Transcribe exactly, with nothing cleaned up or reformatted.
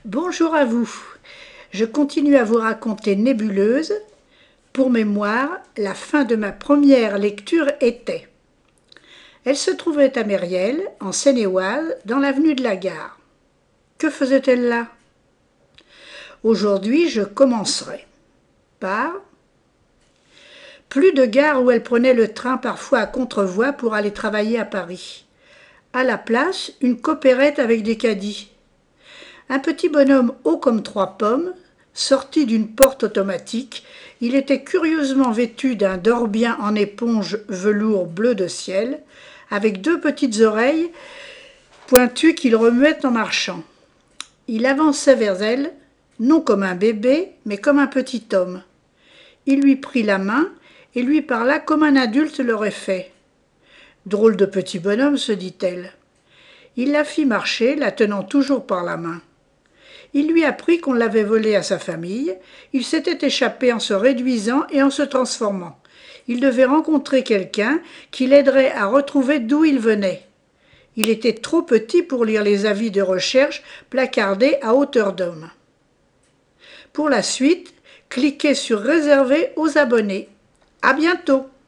Bonjour à vous. Je continue à vous raconter Nébuleuse. Pour mémoire, la fin de ma première lecture était. Elle se trouvait à Mériel, en Seine-et-Oise, dans l'avenue de la Gare. Que faisait-elle là? Aujourd'hui, je commencerai par plus de gare où elle prenait le train parfois à contrevoie pour aller travailler à Paris. À la place, une coopérette avec des caddies. Un petit bonhomme haut comme trois pommes, sorti d'une porte automatique, il était curieusement vêtu d'un dorbien en éponge velours bleu de ciel, avec deux petites oreilles pointues qu'il remuait en marchant. Il avançait vers elle, non comme un bébé, mais comme un petit homme. Il lui prit la main et lui parla comme un adulte l'aurait fait. Drôle de petit bonhomme, se dit-elle. Il la fit marcher, la tenant toujours par la main. Il lui apprit qu'on l'avait volé à sa famille. Il s'était échappé en se réduisant et en se transformant. Il devait rencontrer quelqu'un qui l'aiderait à retrouver d'où il venait. Il était trop petit pour lire les avis de recherche placardés à hauteur d'homme. Pour la suite, cliquez sur Réserver aux abonnés. À bientôt!